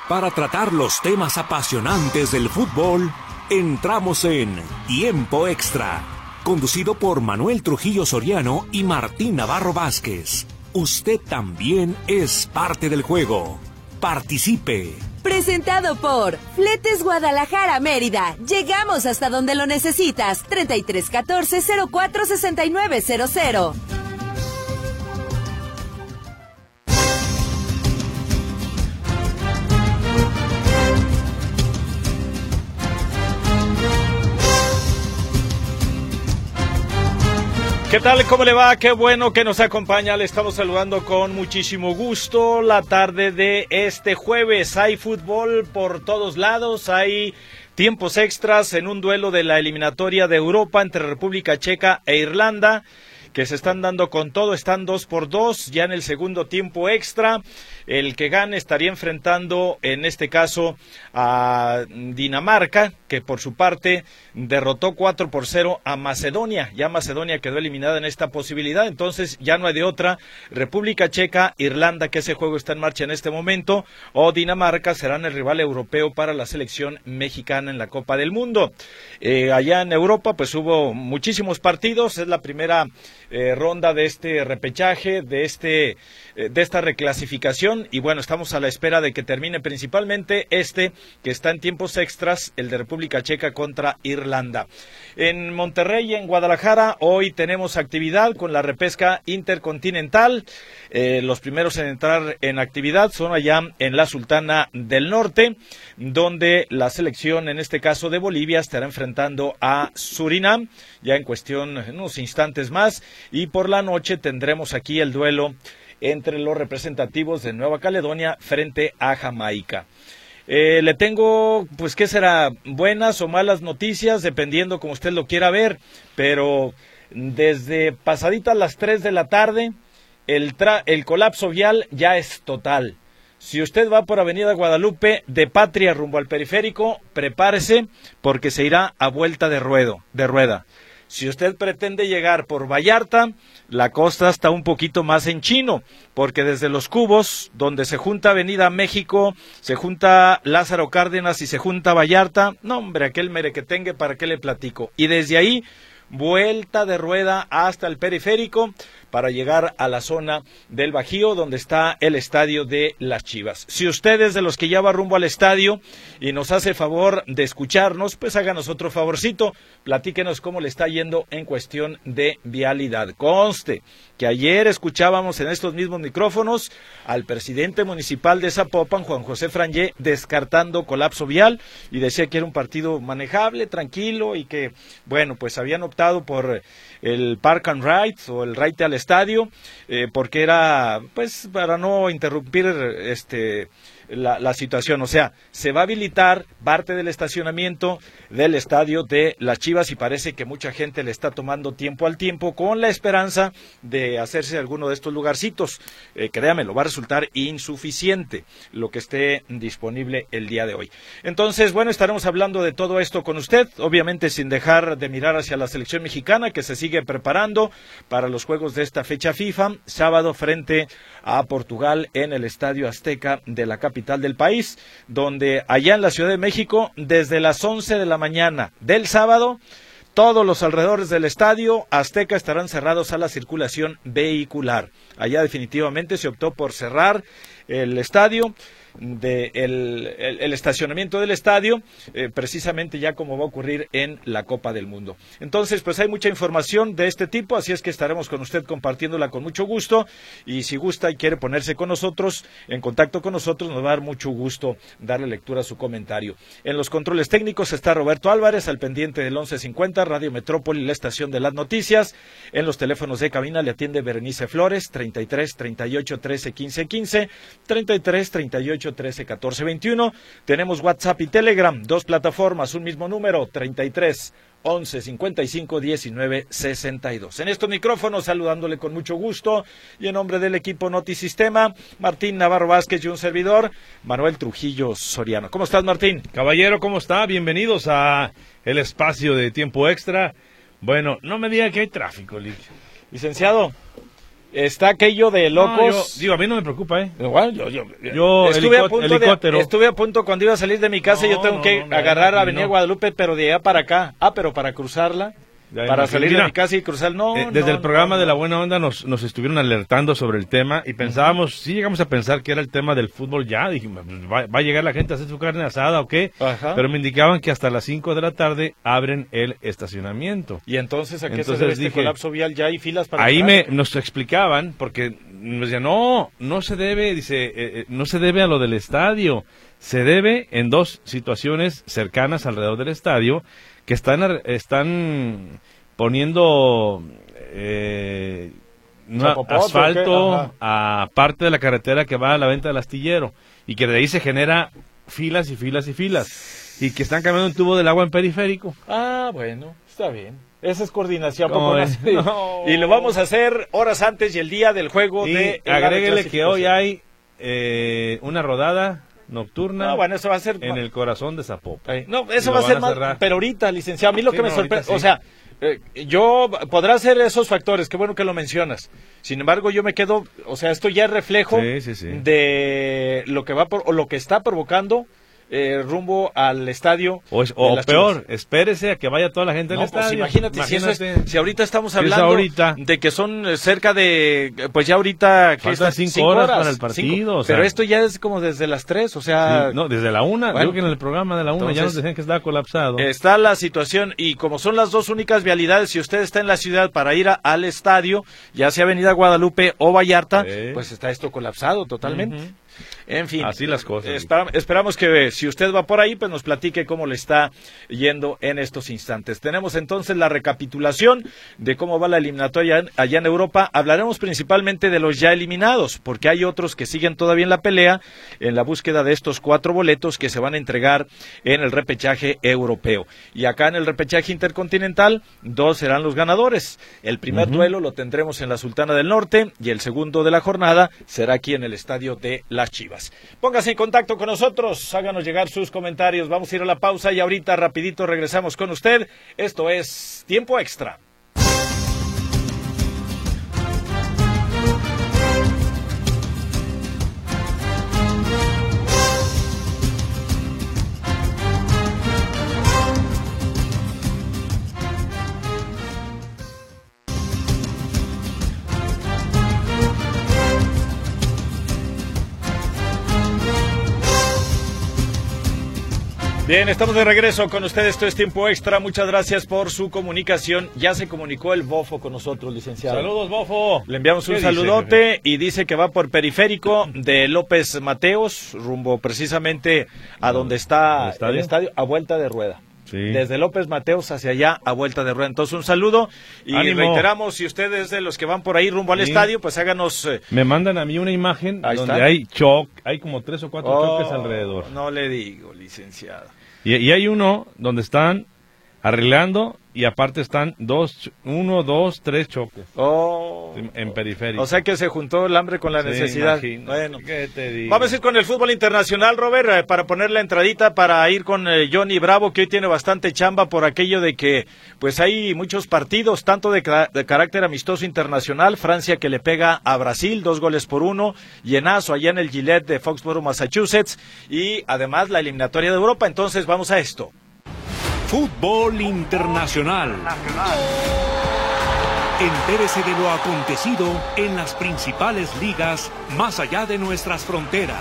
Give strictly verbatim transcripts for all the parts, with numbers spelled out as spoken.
Para tratar los temas apasionantes del fútbol, entramos en Tiempo Extra, conducido por Manuel Trujillo Soriano y Martín Navarro Vázquez. Usted también es parte del juego. Participe. Presentado por Fletes Guadalajara Mérida. Llegamos hasta donde lo necesitas. treinta y tres catorce cero cuatro sesenta y nueve cero cero. ¿Qué tal? ¿Cómo le va? Qué bueno que nos acompaña. Le estamos saludando con muchísimo gusto la tarde de este jueves. Hay fútbol por todos lados, hay tiempos extras en un duelo de la eliminatoria de Europa entre República Checa e Irlanda, que se están dando con todo, están dos por dos, ya en el segundo tiempo extra. El que gane estaría enfrentando, en este caso, a Dinamarca, que por su parte derrotó cuatro por cero a Macedonia. Ya Macedonia quedó eliminada en esta posibilidad, entonces ya no hay de otra. República Checa, Irlanda, que ese juego está en marcha en este momento, o Dinamarca serán el rival europeo para la selección mexicana en la Copa del Mundo. Eh, allá en Europa, pues hubo muchísimos partidos, es la primera eh, ronda de este repechaje, de este eh, de esta reclasificación. Y bueno, estamos a la espera de que termine principalmente este, que está en tiempos extras, el de República Checa contra Irlanda. En Monterrey y en Guadalajara hoy tenemos actividad con la repesca intercontinental. Eh, los primeros en entrar en actividad son allá en la Sultana del Norte, donde la selección, en este caso de Bolivia, estará enfrentando a Surinam, ya en cuestión en unos instantes más. Y por la noche tendremos aquí el duelo entre los representativos de Nueva Caledonia frente a Jamaica. Eh, le tengo, pues, ¿qué será? Buenas o malas noticias, dependiendo como usted lo quiera ver, pero desde pasaditas las tres de la tarde, el, tra el colapso vial ya es total. Si usted va por Avenida Guadalupe, de Patria rumbo al periférico, prepárese, porque se irá a vuelta de, ruedo, de rueda. Si usted pretende llegar por Vallarta, la costa está un poquito más en chino, porque desde Los Cubos, donde se junta Avenida México, se junta Lázaro Cárdenas y se junta Vallarta, no hombre, aquel merequetengue, ¿para qué le platico? Y desde ahí, vuelta de rueda hasta el periférico, para llegar a la zona del Bajío, donde está el estadio de las Chivas. Si usted es de los que ya va rumbo al estadio y nos hace favor de escucharnos, pues háganos otro favorcito, platíquenos cómo le está yendo en cuestión de vialidad. Conste que ayer escuchábamos en estos mismos micrófonos al presidente municipal de Zapopan, Juan José Frangé, descartando colapso vial, y decía que era un partido manejable, tranquilo, y que, bueno, pues habían optado por el Park and Ride o el Ride al estadio, eh, porque era, pues, para no interrumpir este la, la situación. O sea, se va a habilitar parte del estacionamiento del estadio de las Chivas, y parece que mucha gente le está tomando tiempo al tiempo con la esperanza de hacerse alguno de estos lugarcitos. Eh, créamelo, va a resultar insuficiente lo que esté disponible el día de hoy. Entonces, bueno, estaremos hablando de todo esto con usted, obviamente sin dejar de mirar hacia la selección mexicana, que se sigue preparando para los juegos de esta fecha FIFA, sábado frente a Portugal en el Estadio Azteca de la capital del país, donde allá en la Ciudad de México, desde las once de la mañana del sábado, todos los alrededores del Estadio Azteca estarán cerrados a la circulación vehicular. Allá definitivamente se optó por cerrar el estadio, de el, el, el estacionamiento del estadio, eh, precisamente ya como va a ocurrir en la Copa del Mundo. Entonces, pues hay mucha información de este tipo, así es que estaremos con usted compartiéndola con mucho gusto, y si gusta y quiere ponerse con nosotros, en contacto con nosotros, nos va a dar mucho gusto darle lectura a su comentario. En los controles técnicos está Roberto Álvarez, al pendiente del once cincuenta, Radio Metrópoli, la estación de las noticias. En los teléfonos de cabina le atiende Berenice Flores, treinta y tres, treinta y ocho, trece, quince, quince, treinta y tres, treinta y ocho, trece, catorce, veintiuno. Tenemos WhatsApp y Telegram, dos plataformas, un mismo número, treinta y tres, once, cincuenta y cinco, diecinueve, sesenta y dos. En estos micrófonos, saludándole con mucho gusto, y en nombre del equipo Notisistema, Martín Navarro Vázquez y un servidor, Manuel Trujillo Soriano. ¿Cómo estás, Martín? Caballero, ¿cómo está? Bienvenidos a el espacio de tiempo extra. Bueno, no me diga que hay tráfico, Lic. Licenciado. está aquello de locos. No, yo, digo, a mí no me preocupa, ¿eh? Bueno, yo, yo, yo estuve, helicó- a punto helicóptero. de, estuve a punto cuando iba a salir de mi casa, No, yo tengo no, que no, no, agarrar no, Avenida no. Guadalupe, pero de allá para acá. Ah, pero para cruzarla, Ya para imagino. salir Mira, de mi casa y cruzar, no. Eh, desde no, el programa no, de La no. Buena Onda nos, nos estuvieron alertando sobre el tema y pensábamos, sí llegamos a pensar que era el tema del fútbol ya, dijimos, pues, va, va a llegar la gente a hacer su carne asada o qué, Ajá. pero me indicaban que hasta las cinco de la tarde abren el estacionamiento. Y entonces, ¿a qué Entonces se debe este dije, colapso vial? Ya hay filas para Ahí entrar. me nos explicaban, porque nos decían, no, no se debe, dice, eh, eh, no se debe a lo del estadio, se debe en dos situaciones cercanas alrededor del estadio que están, ar- están poniendo eh, una- ¿Chapopote o qué? asfalto Ajá. a parte de la carretera que va a la venta del astillero y que de ahí se genera filas y filas y filas y que están cambiando un tubo del agua en periférico. Ah, bueno, está bien. Esa es coordinación. ¿Cómo ¿poco no? ves? Sí. No. Y lo vamos a hacer horas antes y el día del juego Y de la agréguele que hoy reclasificación. hay eh, una rodada nocturna No, bueno, eso va a ser... en el corazón de Zapopan. Ay, no, Y eso lo va a van ser a más... cerrar. Pero ahorita, licenciado, a mí lo Sí, que me no, ahorita sorprende... sí. O sea, eh, yo... Podrá ser esos factores, qué bueno que lo mencionas. Sin embargo, yo me quedo... O sea, esto ya es reflejo Sí, sí, sí. de lo que va por, o lo que está provocando eh, rumbo al estadio. O, es- de o las peor, Chivas. espérese a que vaya toda la gente No, al pues estadio. imagínate, Si, eso es- Imagínate. si ahorita estamos Si es hablando ahorita. de que son eh, cerca de, pues ya ahorita... ¿qué Faltan está? cinco horas para el partido, cinco. o sea. Pero esto ya es como desde las tres, o sea... Sí, no, desde la una, Bueno, digo que en el programa de la una ya nos entonces, decían que estaba colapsado. Está la situación y como son las dos únicas vialidades, si usted está en la ciudad para ir a- al estadio, ya sea Avenida Guadalupe o Vallarta, Sí. pues está esto colapsado totalmente. Ujú. En fin, Así las cosas. espera- esperamos que eh, si usted va por ahí, pues nos platique cómo le está yendo en estos instantes. Tenemos entonces la recapitulación de cómo va la eliminatoria en- allá en Europa. Hablaremos principalmente de los ya eliminados, porque hay otros que siguen todavía en la pelea, en la búsqueda de estos cuatro boletos que se van a entregar en el repechaje europeo. Y acá en el repechaje intercontinental, dos serán los ganadores. El primer Ujú. duelo lo tendremos en la Sultana del Norte y el segundo de la jornada será aquí en el estadio de Las Chivas. Póngase en contacto con nosotros, háganos llegar sus comentarios. Vamos a ir a la pausa y ahorita rapidito regresamos con usted. Esto es Tiempo Extra. Bien, estamos de regreso con ustedes. Esto es Tiempo Extra. Muchas gracias por su comunicación. Ya se comunicó el Bofo con nosotros, licenciado. Saludos, Bofo. Le enviamos un ¿Qué dice, saludote jefe? y dice que va por periférico de López Mateos, rumbo precisamente a donde está ¿El estadio? el estadio, a vuelta de rueda. Sí. Desde López Mateos hacia allá, a vuelta de rueda. Entonces, un saludo y Ánimo. reiteramos, si ustedes de los que van por ahí rumbo al Sí. estadio, pues háganos... eh, Me mandan a mí una imagen Ahí donde está. hay choc, hay como tres o cuatro oh, choques alrededor. No le digo, licenciado. Y, y hay uno donde están arreglando y aparte están dos, uno, dos, tres choques Oh, en, en periférico. o sea que se juntó el hambre con la Sí, necesidad. imagínate, Bueno, ¿qué te digo? vamos a ir con el fútbol internacional, Robert, eh, para poner la entradita para ir con eh, Johnny Bravo, que hoy tiene bastante chamba por aquello de que pues hay muchos partidos, tanto de, ca- de carácter amistoso internacional. Francia que le pega a Brasil, dos goles por uno, llenazo allá en el Gillette de Foxborough, Massachusetts, y además la eliminatoria de Europa. Entonces vamos a esto. Fútbol internacional. Entérese de lo acontecido en las principales ligas más allá de nuestras fronteras.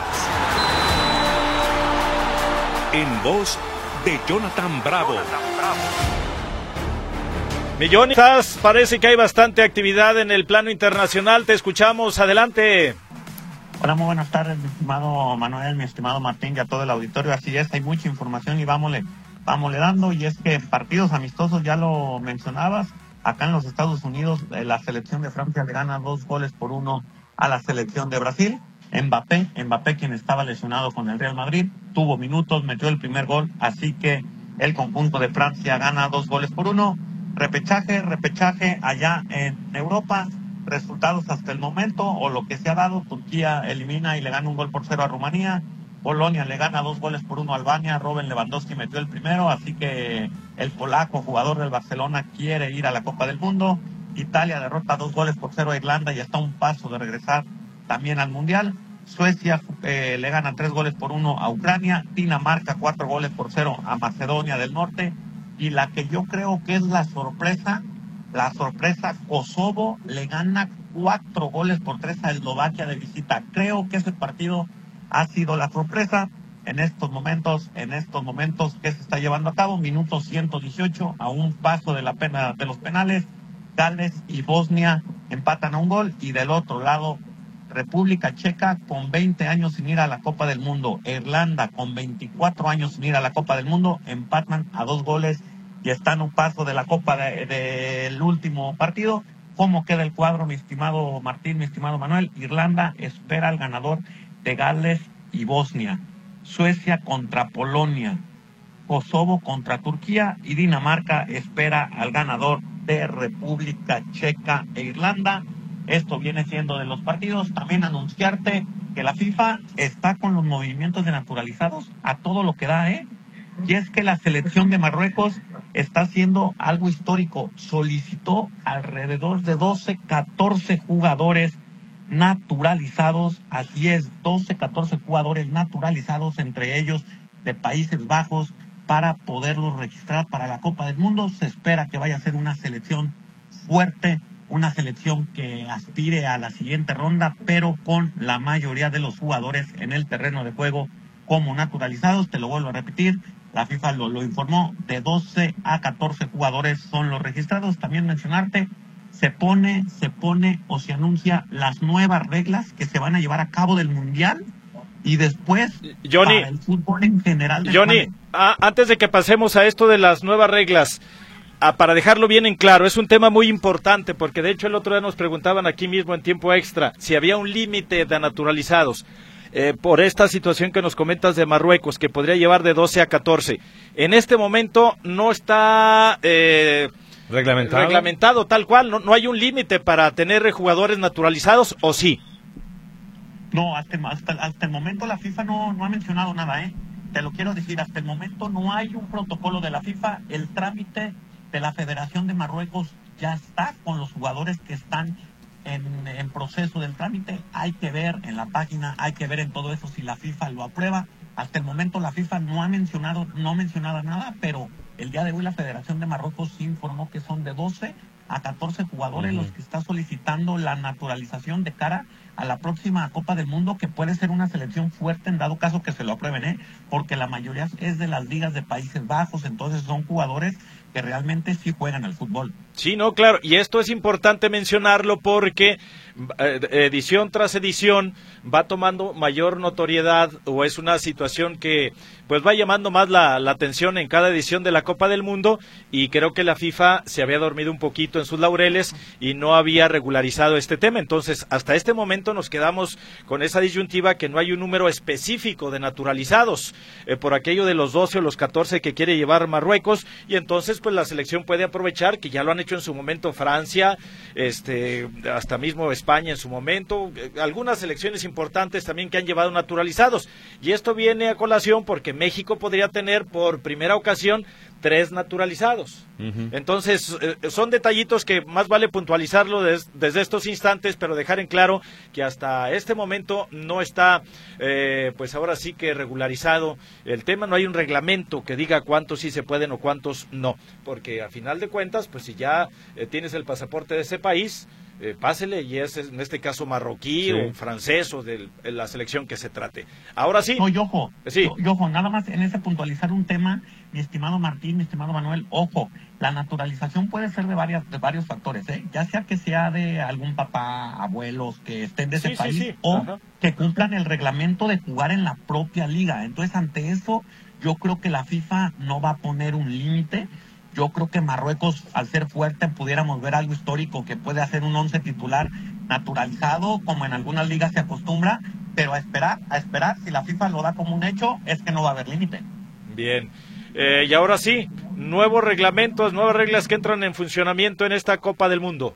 En voz de Jonathan Bravo. Mi Johnny, ¿estás? Parece que hay bastante actividad en el plano internacional. Te escuchamos. Adelante. Hola, muy buenas tardes, mi estimado Manuel, mi estimado Martín y a todo el auditorio. Así es, hay mucha información y vámosle, vámosle dando. Y es que partidos amistosos, ya lo mencionabas, acá en los Estados Unidos, eh, la selección de Francia le gana dos goles por uno a la selección de Brasil. Mbappé, Mbappé quien estaba lesionado con el Real Madrid, tuvo minutos, metió el primer gol, así que el conjunto de Francia gana dos goles por uno. Repechaje, repechaje allá en Europa. Resultados hasta el momento, o lo que se ha dado: Turquía elimina y le gana un gol por cero a Rumanía, Polonia le gana dos goles por uno a Albania, Robert Lewandowski metió el primero, así que el polaco, jugador del Barcelona, quiere ir a la Copa del Mundo. Italia derrota dos goles por cero a Irlanda y está a un paso de regresar también al Mundial. Suecia eh, le gana tres goles por uno a Ucrania. Dinamarca cuatro goles por cero a Macedonia del Norte. Y la que yo creo que es la sorpresa, la sorpresa, Kosovo le gana cuatro goles por tres a Eslovaquia de visita. Creo que ese partido ha sido la sorpresa en estos momentos, en estos momentos que se está llevando a cabo. Minuto ciento dieciocho, a un paso de la pena de los penales. Gales y Bosnia empatan a un gol, y del otro lado República Checa con veinte años sin ir a la Copa del Mundo, Irlanda con veinticuatro años sin ir a la Copa del Mundo, empatan a dos goles y están a un paso de la Copa del de, de último partido. ¿Cómo queda el cuadro, mi estimado Martín, mi estimado Manuel? Irlanda espera al ganador de Gales y Bosnia, Suecia contra Polonia, Kosovo contra Turquía, y Dinamarca espera al ganador de República Checa e Irlanda. Esto viene siendo de los partidos. También anunciarte que la FIFA está con los movimientos de naturalizados a todo lo que da, ¿eh? Y es que la selección de Marruecos está haciendo algo histórico. Solicitó alrededor de doce, catorce jugadores naturalizados. Así es, doce, catorce jugadores naturalizados, entre ellos de Países Bajos, para poderlos registrar para la Copa del Mundo. Se espera que vaya a ser una selección fuerte, una selección que aspire a la siguiente ronda, pero con la mayoría de los jugadores en el terreno de juego como naturalizados. Te lo vuelvo a repetir, la FIFA lo, lo informó, de doce a catorce jugadores son los registrados. También mencionarte, se pone, se pone o se anuncia las nuevas reglas que se van a llevar a cabo del Mundial y después Johnny, para el fútbol en general. Johnny, ah, antes de que pasemos a esto de las nuevas reglas, ah, para dejarlo bien en claro, es un tema muy importante, porque de hecho el otro día nos preguntaban aquí mismo en tiempo extra si había un límite de naturalizados. Eh, por esta situación que nos comentas de Marruecos, que podría llevar de doce a catorce. En este momento no está eh, reglamentado. reglamentado tal cual, no, no hay un límite para tener jugadores naturalizados, ¿o sí? No, hasta, hasta, hasta el momento la FIFA no, no ha mencionado nada, ¿eh? Te lo quiero decir, hasta el momento no hay un protocolo de la FIFA. El trámite de la Federación de Marruecos ya está con los jugadores que están en, en proceso del trámite. Hay que ver en la página, hay que ver en todo eso si la FIFA lo aprueba. Hasta el momento la FIFA no ha mencionado, no ha mencionado nada, pero el día de hoy la Federación de Marruecos sí informó que son de doce a catorce jugadores uh-huh. los que está solicitando la naturalización de cara a la próxima Copa del Mundo, que puede ser una selección fuerte en dado caso que se lo aprueben, ¿eh? Porque la mayoría es de las ligas de Países Bajos, entonces son jugadores que realmente sí juegan al fútbol. Sí, no, claro, y esto es importante mencionarlo porque eh, edición tras edición va tomando mayor notoriedad, o es una situación que pues va llamando más la, la atención en cada edición de la Copa del Mundo, y creo que la FIFA se había dormido un poquito en sus laureles y no había regularizado este tema. Entonces hasta este momento nos quedamos con esa disyuntiva que no hay un número específico de naturalizados, eh, por aquello de los doce o los catorce que quiere llevar Marruecos, y entonces pues la selección puede aprovechar, que ya lo han hecho en su momento Francia, este, hasta mismo España en su momento, eh, algunas selecciones importantes también que han llevado naturalizados, y esto viene a colación porque México podría tener por primera ocasión tres naturalizados. Uh-huh. Entonces, eh, son detallitos que más vale puntualizarlo des, desde estos instantes, pero dejar en claro que hasta este momento no está, eh, pues ahora sí que regularizado el tema, no hay un reglamento que diga cuántos sí se pueden o cuántos no, porque a final de cuentas, pues si ya eh, tienes el pasaporte de ese país, Eh, pásele, y es en este caso marroquí sí. o francés o de la selección que se trate. Ahora sí. No, y ojo, sí. y ojo, nada más en ese puntualizar un tema, mi estimado Martín, mi estimado Manuel, ojo, la naturalización puede ser de varias de varios factores, ¿eh? Ya sea que sea de algún papá, abuelos que estén de ese sí, país, sí, sí. o Ajá. que cumplan el reglamento de jugar en la propia liga. Entonces, ante eso, yo creo que la FIFA no va a poner un límite. Yo creo que Marruecos, al ser fuerte, pudiéramos ver algo histórico, que puede hacer un once titular naturalizado, como en algunas ligas se acostumbra, pero a esperar, a esperar, si la FIFA lo da como un hecho, es que no va a haber límite. Bien, eh, y ahora sí, nuevos reglamentos, nuevas reglas que entran en funcionamiento en esta Copa del Mundo.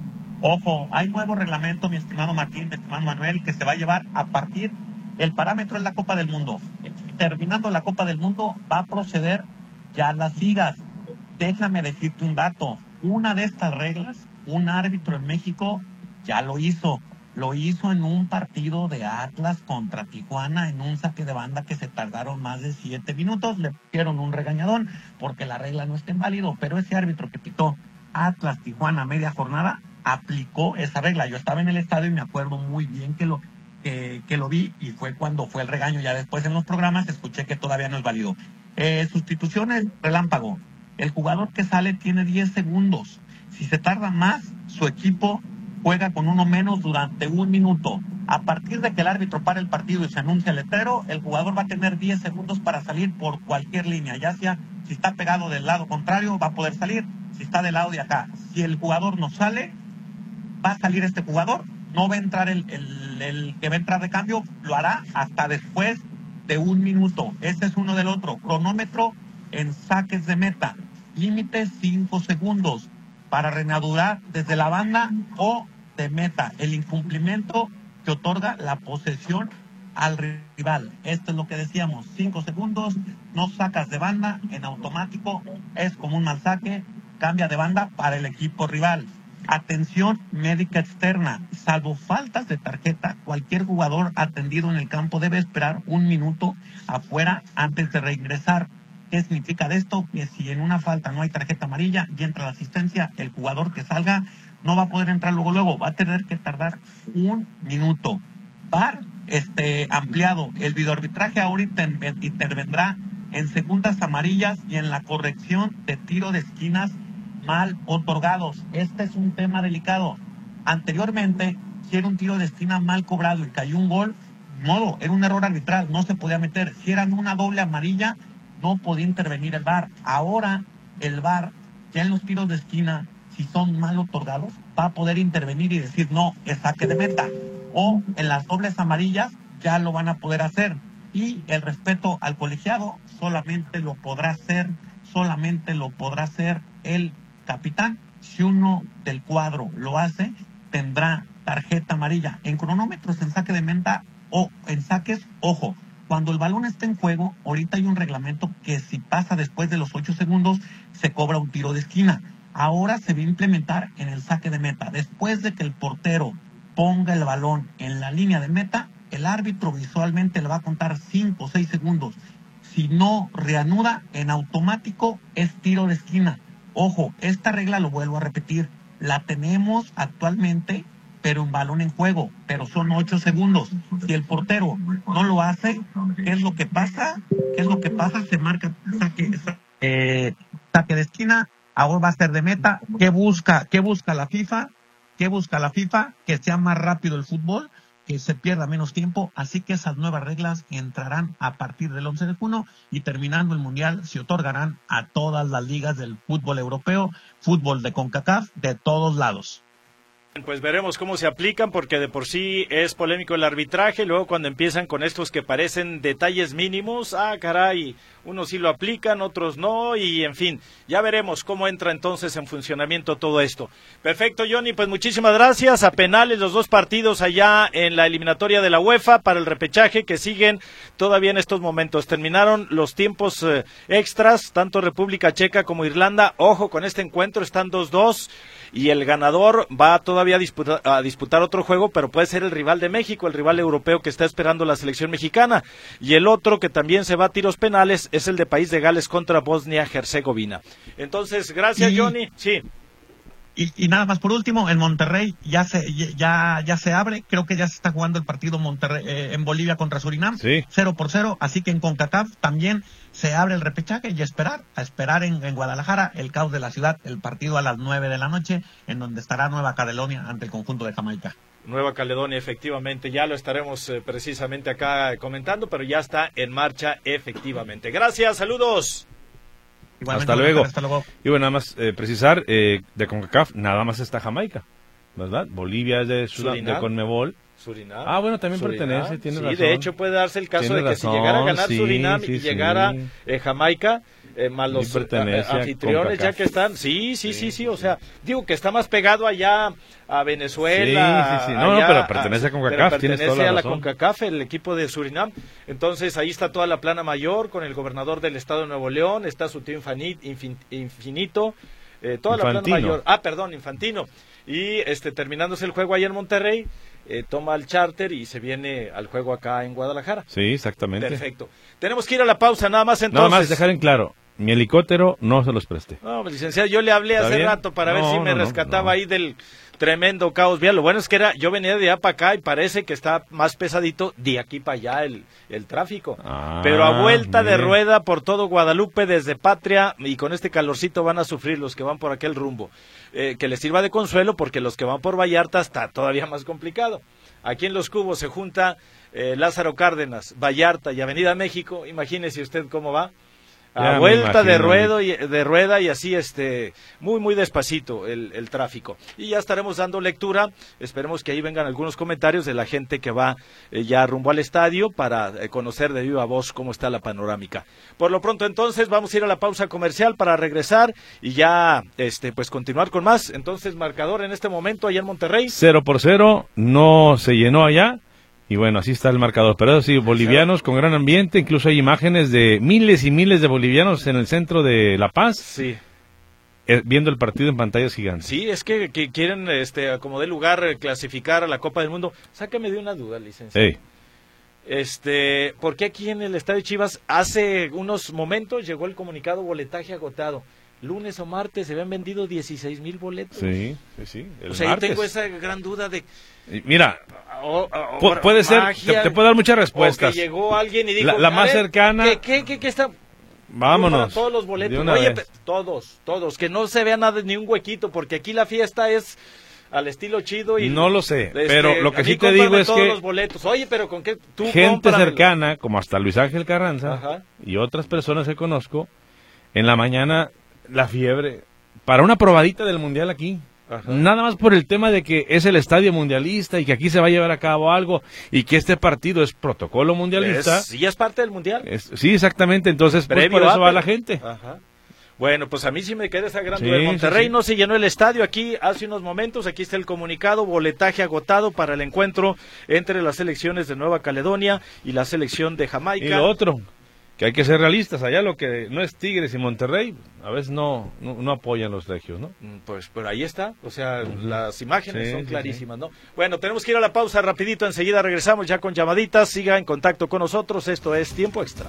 Ojo, hay nuevo reglamento, mi estimado Martín, mi estimado Manuel, que se va a llevar a partir, el parámetro es la Copa del Mundo. Terminando la Copa del Mundo, va a proceder ya las ligas. Déjame decirte un dato, una de estas reglas un árbitro en México ya lo hizo. Lo hizo en un partido de Atlas contra Tijuana, en un saque de banda que se tardaron más de siete minutos. Le pusieron un regañadón porque la regla no está inválido, pero ese árbitro que pitó Atlas Tijuana media jornada aplicó esa regla. Yo estaba en el estadio y me acuerdo muy bien que lo, que, que lo vi, y fue cuando fue el regaño. Ya después en los programas escuché que todavía no es válido. Eh, sustituciones relámpago. El jugador que sale tiene diez segundos. Si se tarda más, su equipo juega con uno menos durante un minuto. A partir de que el árbitro pare el partido y se anuncia el letrero, el jugador va a tener diez segundos para salir por cualquier línea, ya sea si está pegado del lado contrario, va a poder salir, si está del lado de acá. Si el jugador no sale, va a salir este jugador, no va a entrar el, el, el que va a entrar de cambio, lo hará hasta después de un minuto. Ese es uno del otro. Cronómetro en saques de meta, límite cinco segundos. Para reanudar desde la banda o de meta. El incumplimiento que otorga la posesión al rival. Esto es lo que decíamos, cinco segundos, no sacas de banda, en automático es como un mal saque, cambia de banda para el equipo rival. Atención médica externa, salvo faltas de tarjeta, cualquier jugador atendido en el campo debe esperar un minuto afuera antes de reingresar. ¿Qué significa de esto? Que si en una falta no hay tarjeta amarilla y entra la asistencia, el jugador que salga no va a poder entrar luego, luego, va a tener que tardar un minuto. V A R este, ampliado, el videoarbitraje ahorita intervendrá en segundas amarillas y en la corrección de tiro de esquinas mal otorgados. Este es un tema delicado. Anteriormente, si era un tiro de esquina mal cobrado y cayó un gol, modo, era un error arbitral, no se podía meter. Si eran una doble amarilla, no podía intervenir el V A R. Ahora el V A R, ya en los tiros de esquina, si son mal otorgados, va a poder intervenir y decir no, es saque de meta. O en las dobles amarillas ya lo van a poder hacer. Y el respeto al colegiado solamente lo podrá hacer, solamente lo podrá hacer el capitán. Si uno del cuadro lo hace, tendrá tarjeta amarilla. En cronómetros, en saque de meta o en saques, ojo. Cuando el balón está en juego, ahorita hay un reglamento que si pasa después de los ocho segundos, se cobra un tiro de esquina. Ahora se va a implementar en el saque de meta. Después de que el portero ponga el balón en la línea de meta, el árbitro visualmente le va a contar cinco o seis segundos. Si no reanuda, en automático es tiro de esquina. Ojo, esta regla, lo vuelvo a repetir, la tenemos actualmente, pero un balón en juego, pero son ocho segundos. Si el portero no lo hace, ¿qué es lo que pasa? ¿Qué es lo que pasa? Se marca saque, eh, saque de esquina, ahora va a ser de meta. ¿Qué busca? ¿Qué busca la FIFA? ¿Qué busca la FIFA? Que sea más rápido el fútbol, que se pierda menos tiempo, así que esas nuevas reglas entrarán a partir del once de junio y terminando el Mundial se otorgarán a todas las ligas del fútbol europeo, fútbol de CONCACAF, de todos lados. Pues veremos cómo se aplican, porque de por sí es polémico el arbitraje. Luego cuando empiezan con estos que parecen detalles mínimos, ah caray, unos sí lo aplican, otros no, y en fin, ya veremos cómo entra entonces en funcionamiento todo esto. Perfecto, Johnny, pues muchísimas gracias. A penales los dos partidos allá en la eliminatoria de la UEFA para el repechaje que siguen todavía en estos momentos. Terminaron los tiempos eh, extras, tanto República Checa como Irlanda. Ojo con este encuentro, están dos dos y el ganador va todavía a disputar, a disputar otro juego, pero puede ser el rival de México, el rival europeo que está esperando la selección mexicana. Y el otro que también se va a tiros penales es el de País de Gales contra Bosnia-Herzegovina. Entonces, gracias, y, Johnny. Sí. Y, y nada más por último, en Monterrey ya se ya ya se abre, creo que ya se está jugando el partido Monterrey eh, en Bolivia contra Surinam, sí. cero por cero, así que en CONCACAF también se abre el repechaje y esperar, a esperar en, en Guadalajara, el caos de la ciudad, el partido a las nueve de la noche, en donde estará Nueva Caledonia ante el conjunto de Jamaica. Nueva Caledonia, efectivamente, ya lo estaremos eh, precisamente acá comentando, pero ya está en marcha efectivamente. Gracias, saludos. Hasta luego. hasta luego. Y bueno, nada más eh, precisar, eh, de CONCACAF nada más está Jamaica, ¿verdad? Bolivia es de, Sudán, de Conmebol. Surinam. Ah, bueno, también Surinam. pertenece, tiene sí, razón. Sí, de hecho puede darse el caso de que razón, si llegara a ganar sí, Surinam sí, y sí. llegara eh, Jamaica, eh, más los sí, eh, anfitriones ya que están, sí, sí, sí, sí, sí, o sea, digo que está más pegado allá a Venezuela. Sí, sí, sí, no, allá, no, pero pertenece a CONCACAF, pero tienes toda pertenece la a la razón. CONCACAF, el equipo de Surinam. Entonces ahí está toda la plana mayor con el gobernador del estado de Nuevo León, está su tío Infinito, eh, toda Infantino. la plana mayor. Ah, perdón, Infantino. Y este terminándose el juego ahí en Monterrey, eh, toma el charter y se viene al juego acá en Guadalajara. Sí, exactamente. Perfecto. Tenemos que ir a la pausa, nada más entonces. Nada más dejar en claro, mi helicóptero no se los presté. No, pues, licenciado, yo le hablé hace bien? rato para No, ver si no, me no, rescataba no. ahí del tremendo caos vial. Lo bueno es que era, yo venía de allá para acá y parece que está más pesadito de aquí para allá el, el tráfico. Ah, Pero a vuelta de bien. rueda por todo Guadalupe desde Patria, y con este calorcito van a sufrir los que van por aquel rumbo. Eh, que les sirva de consuelo porque los que van por Vallarta está todavía más complicado. Aquí en Los Cubos se junta eh, Lázaro Cárdenas, Vallarta y Avenida México. Imagínese usted cómo va. A Ya me vuelta de imagino. ruedo y de rueda y así este muy muy despacito el, el tráfico. Y ya estaremos dando lectura, esperemos que ahí vengan algunos comentarios de la gente que va eh, ya rumbo al estadio para eh, conocer de viva voz cómo está la panorámica. Por lo pronto entonces vamos a ir a la pausa comercial para regresar y ya este pues continuar con más. Entonces marcador en este momento allá en Monterrey. Cero por cero, no se llenó allá. Y bueno, así está el marcador. Pero eso sí, bolivianos con gran ambiente. Incluso hay imágenes de miles y miles de bolivianos en el centro de La Paz, Sí. eh, viendo el partido en pantallas gigantes. Sí, es que, que quieren este como de lugar eh, clasificar a la Copa del Mundo. Sácame de una duda, licenciado. Ey, Este, porque aquí en el Estadio Chivas hace unos momentos llegó el comunicado boletaje agotado. Lunes o martes se habían vendido dieciséis mil boletos. sí, sí, sí. El O sea, martes. yo tengo esa gran duda de... Y Mira, o- o- pu- puede ser, magia, te, te puedo dar muchas o respuestas. que llegó alguien y dijo... La- la "A más ver, cercana- ¿Qué, qué, qué, qué está...? Vámonos. Para todos los boletos. de una Oye, vez. pe- todos, todos. Que no se vea nada, ni un huequito, porque aquí la fiesta es al estilo chido y... No lo sé, este, pero lo que aquí sí te digo cómprame es todos que los boletos. Oye, pero ¿con qué? Tú gente cómpramelo. cercana, como hasta Luis Ángel Carranza, Ajá. y otras personas que conozco, en la mañana la fiebre para una probadita del mundial aquí. Ajá. Nada más por el tema de que es el estadio mundialista y que aquí se va a llevar a cabo algo y que este partido es protocolo mundialista. Es, sí, es parte del mundial. Es- sí, exactamente. Entonces, pues, Previo por eso a, va pero- la gente. Ajá. Bueno, pues a mí sí me queda esa gran Sí, duda. En Monterrey sí, sí. no se llenó el estadio aquí hace unos momentos. Aquí está el comunicado, boletaje agotado para el encuentro entre las selecciones de Nueva Caledonia y la selección de Jamaica. Y lo otro, que hay que ser realistas. Allá lo que no es Tigres y Monterrey, a veces no, no, no apoyan los regios, ¿no? Mm, Pues por ahí está, o sea, las imágenes Sí, son sí, clarísimas, ¿no? Bueno, tenemos que ir a la pausa rapidito, enseguida regresamos ya con llamaditas, siga en contacto con nosotros, esto es Tiempo Extra.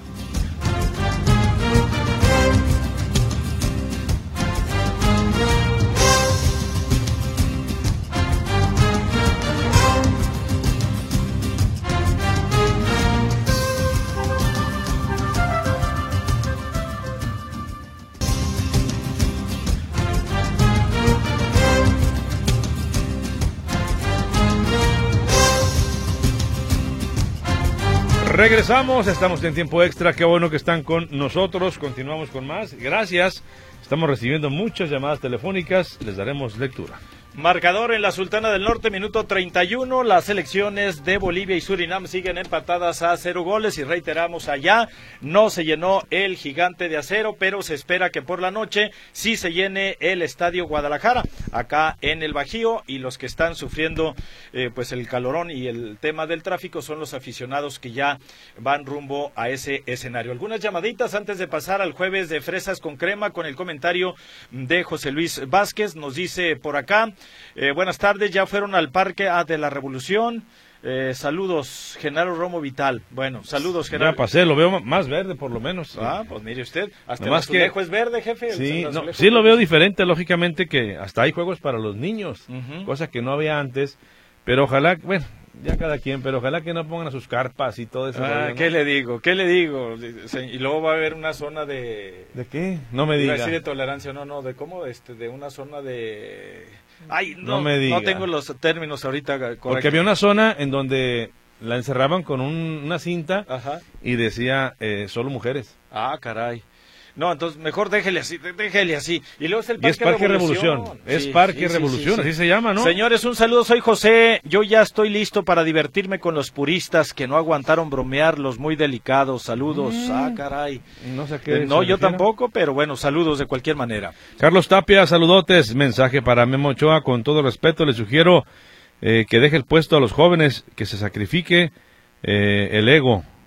Regresamos, estamos en tiempo extra, qué bueno que están con nosotros, continuamos con más, gracias, estamos recibiendo muchas llamadas telefónicas, les daremos lectura. Marcador en la Sultana del Norte, minuto treinta y uno. Las selecciones de Bolivia y Surinam siguen empatadas a cero goles y reiteramos allá, no se llenó el Gigante de Acero, pero se espera que por la noche sí se llene el Estadio Guadalajara, acá en el Bajío, y los que están sufriendo eh, pues el calorón y el tema del tráfico son los aficionados que ya van rumbo a ese escenario. Algunas llamaditas antes de pasar al jueves de Fresas con Crema con el comentario de José Luis Vázquez, nos dice por acá. Eh, buenas tardes, ya fueron al Parque ah, de la Revolución. Eh, saludos, Genaro Romo Vital. Bueno, saludos, Genaro. Ya pasé, lo veo más verde por lo menos. Ah, pues mire usted, hasta el Nomás que- azulejo es verde, jefe. el Sí, no, azulejo sí lo es veo verde. diferente, lógicamente que hasta hay juegos para los niños, Ujú. cosa que no había antes, pero ojalá, bueno, ya cada quien, pero ojalá que no pongan a sus carpas y todo eso. Ah, ¿qué le digo? ¿Qué le digo? Y luego va a haber una zona de... ¿De qué? No me Iba a diga. decir de tolerancia, no, no, de cómo, este, de una zona de... Ay, no, No me diga. no tengo los términos ahorita correctos. Porque había una zona en donde la encerraban con un- una cinta Ajá. y decía eh, solo mujeres. Ah, caray. No, entonces mejor déjele así, dé- déjele así. Y luego es el Y Parque, es Parque Revolución. Revolución. Es Sí, Parque sí, sí, Revolución, sí, sí. así se llama, ¿no? Señores, un saludo, soy José. Yo ya estoy listo para divertirme con los puristas que no aguantaron bromear los muy delicados. Saludos. Mm. Ah, caray. No sé a qué Eh, no, se yo refiere. tampoco, pero bueno, saludos de cualquier manera. Carlos Tapia, saludotes. Mensaje para Memo Ochoa. Con todo respeto, le sugiero eh, que deje el puesto a los jóvenes, que se sacrifique eh, el ego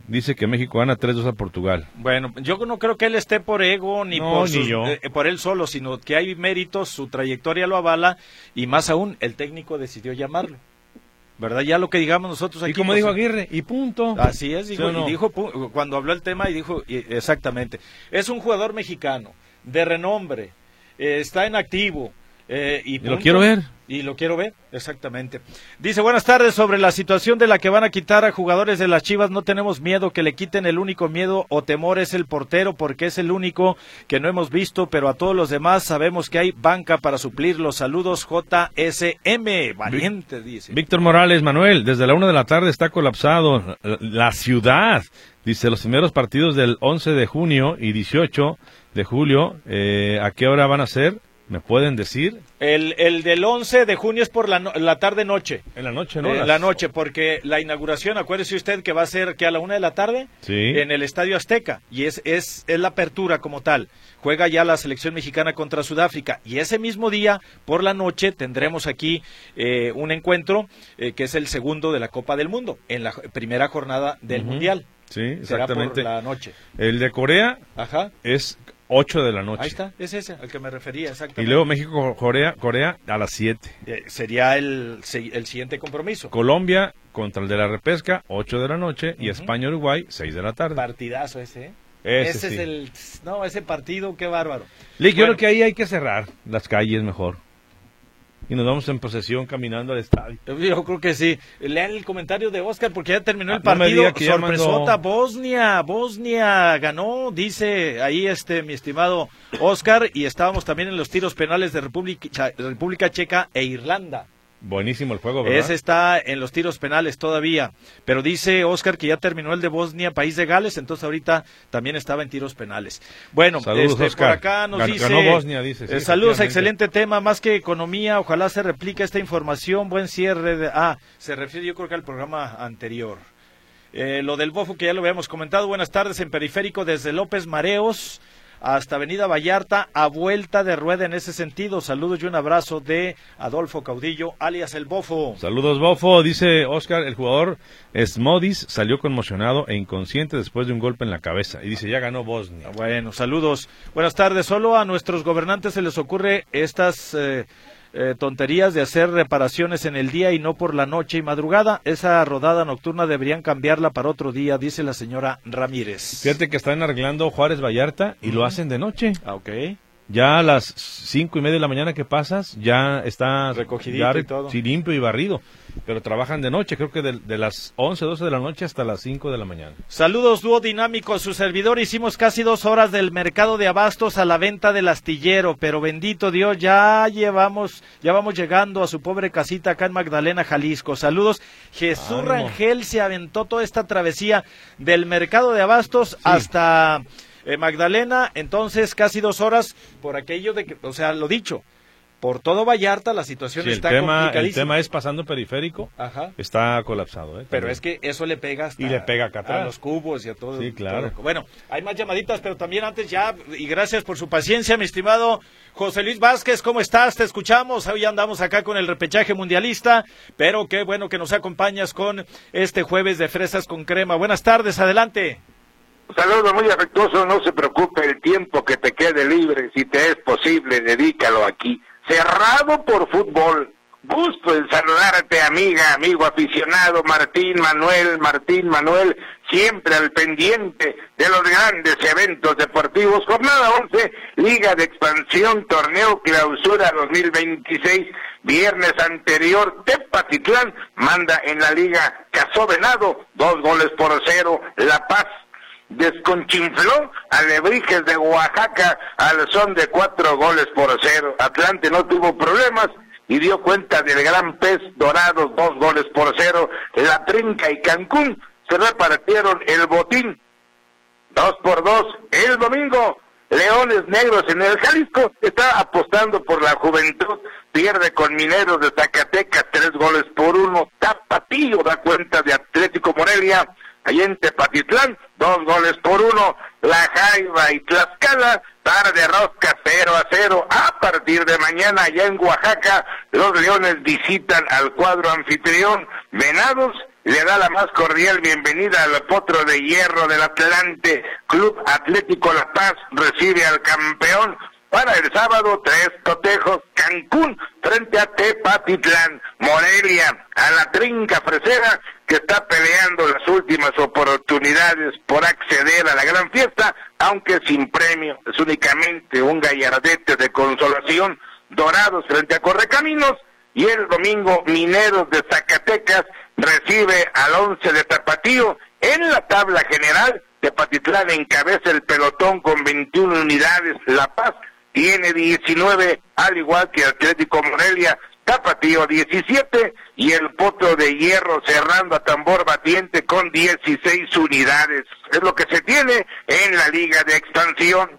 dice que México gana tres dos a Portugal. Bueno, yo no creo que él esté por ego ni, no, por, ni sus, yo. eh, por él solo, sino que hay méritos, su trayectoria lo avala y más aún, el técnico decidió llamarlo. ¿Verdad? Ya lo que digamos nosotros aquí. Y como pues, dijo Aguirre, y punto. Así es, dijo, ¿Sí o no? y dijo cuando habló el tema y dijo y, exactamente. Es un jugador mexicano, de renombre, eh, está en activo. Eh, y, y lo quiero ver. Y lo quiero ver, exactamente. Dice, buenas tardes, sobre la situación de la que van a quitar a jugadores de las Chivas, no tenemos miedo que le quiten, el único miedo o temor es el portero, porque es el único que no hemos visto, pero a todos los demás sabemos que hay banca para suplir. Los saludos, J S M, valiente, dice. Víctor Morales, Manuel, desde la una de la tarde está colapsado la ciudad. Dice, los primeros partidos del once de junio y dieciocho de julio, eh, ¿a qué hora van a ser? ¿Me pueden decir? El, el del once de junio es por la, no, la tarde-noche. En la noche, ¿no? En Las... la noche, porque la inauguración, acuérdese usted que va a ser que a la una de la tarde sí. En el Estadio Azteca. Y es, es, es la apertura como tal. Juega ya la selección mexicana contra Sudáfrica. Y ese mismo día, por la noche, tendremos aquí eh, un encuentro eh, que es el segundo de la Copa del Mundo, en la primera jornada del uh-huh. Mundial. Sí, exactamente. Será por la noche. El de Corea Ajá. es ocho de la noche. Ahí está, es ese al que me refería, exactamente. Y luego México, Corea, Corea a las siete. Eh, sería el, el siguiente compromiso. Colombia contra el de la repesca, ocho de la noche, uh-huh. y España-Uruguay, seis de la tarde. Partidazo ese, ¿eh? Ese, ese sí. es el... No, ese partido, qué bárbaro. Lick, bueno, yo creo que ahí hay que cerrar las calles mejor. Y nos vamos en procesión caminando al estadio. Yo creo que sí. Lean el comentario de Oscar porque ya terminó el ah, partido. No Sorpresota, mandó... Bosnia, Bosnia ganó, dice ahí este mi estimado Oscar, y estábamos también en los tiros penales de República, República Checa e Irlanda. Buenísimo el juego, ¿verdad? Ese está en los tiros penales todavía, pero dice Oscar que ya terminó el de Bosnia, País de Gales, entonces ahorita también estaba en tiros penales. Bueno, saludos, este, Oscar. por acá nos Gan- dice... Ganó Bosnia, dice. Sí, eh, saludos, excelente tema, más que economía, ojalá se replique esta información, buen cierre de... Ah, se refiere yo creo que al programa anterior. Eh, lo del Bofo que ya lo habíamos comentado, buenas tardes en Periférico desde López Mateos hasta Avenida Vallarta, a vuelta de rueda en ese sentido. Saludos y un abrazo de Adolfo Caudillo, alias el Bofo. Saludos, Bofo. Dice Oscar, el jugador Smodis salió conmocionado e inconsciente después de un golpe en la cabeza. Y dice, ya ganó Bosnia. Bueno, saludos. Buenas tardes. Solo a nuestros gobernantes se les ocurre estas... Eh, Eh, tonterías de hacer reparaciones en el día y no por la noche y madrugada. Esa rodada nocturna deberían cambiarla para otro día, dice la señora Ramírez. Fíjate que están arreglando Juárez Vallarta y uh-huh. lo hacen de noche. Ah, ok. Ya a las cinco y media de la mañana que pasas, ya está recogidito ya, y todo. Sí, limpio y barrido. Pero trabajan de noche, creo que de, de las once, doce de la noche hasta las cinco de la mañana. Saludos, dúo dinámico. Su servidor hicimos casi dos horas del mercado de abastos a la venta del astillero, pero bendito Dios, ya llevamos, ya vamos llegando a su pobre casita acá en Magdalena, Jalisco. Saludos. Jesús Ánimo. Rangel se aventó toda esta travesía del mercado de abastos sí. hasta... Eh, Magdalena, entonces casi dos horas por aquello de que, o sea, lo dicho, por todo Vallarta la situación sí, está el tema, complicadísima. El tema es pasando periférico, Ajá. está colapsado. ¿eh? Pero es que eso le pega hasta y le pega acá atrás. a los cubos y a todo. Sí, claro. Todo. Bueno, hay más llamaditas, pero también antes ya, y gracias por su paciencia, mi estimado José Luis Vázquez, ¿cómo estás? Te escuchamos, hoy andamos acá con el repechaje mundialista, pero qué bueno que nos acompañas con este jueves de fresas con crema. Buenas tardes, adelante. Saludo muy afectuoso, no se preocupe, el tiempo que te quede libre, si te es posible, dedícalo aquí. Cerrado por fútbol. Gusto en saludarte, amiga, amigo aficionado, Martín Manuel, Martín Manuel, siempre al pendiente de los grandes eventos deportivos. Jornada once, Liga de Expansión, Torneo Clausura dos mil veintiséis, viernes anterior, Tepatitlán manda en la Liga Cazó Venado, dos goles por cero, La Paz desconchinfló a Alebrijes de Oaxaca al son de cuatro goles por cero. Atlante no tuvo problemas y dio cuenta del Gran Pez Dorados, dos goles por cero. La Trinca y Cancún se repartieron el botín, dos por dos. El domingo, Leones Negros en el Jalisco está apostando por la juventud, pierde con Mineros de Zacatecas, tres goles por uno. Tapatío da cuenta de Atlético Morelia, ahí en Tepatitlán, dos goles por uno. La Jaiba y Tlaxcala, tarde rosca cero a cero. A partir de mañana, allá en Oaxaca, los Leones visitan al cuadro anfitrión. Venados le da la más cordial bienvenida al Potro de Hierro del Atlante. Club Atlético La Paz recibe al campeón para el sábado, tres cotejos, Cancún frente a Tepatitlán. Morelia a la Trinca Fresera, que está peleando las últimas oportunidades por acceder a la gran fiesta, aunque sin premio, es únicamente un gallardete de consolación. Dorados frente a Correcaminos, y el domingo Mineros de Zacatecas recibe al Once de Tapatío. En la tabla general, Tepatitlán encabeza el pelotón con veintiuna unidades, La Paz tiene diecinueve, al igual que Atlético Morelia, Tapatío diecisiete, y el Potro de Hierro cerrando a tambor batiente con dieciséis unidades. Es lo que se tiene en la Liga de Expansión.